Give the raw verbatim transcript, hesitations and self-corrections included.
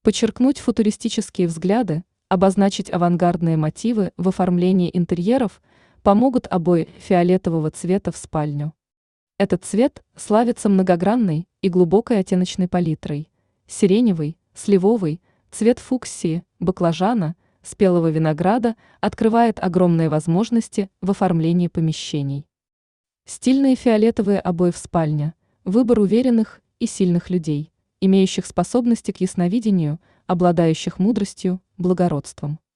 Подчеркнуть футуристические взгляды, обозначить авангардные мотивы в оформлении интерьеров помогут обои фиолетового цвета в спальню. Этот цвет славится многогранной и глубокой оттеночной палитрой: сиреневый, сливовый, цвет фуксии, баклажана, спелого винограда открывает огромные возможности в оформлении помещений. Стильные фиолетовые обои в спальне – выбор уверенных и сильных людей, имеющих способности к ясновидению, обладающих мудростью, благородством.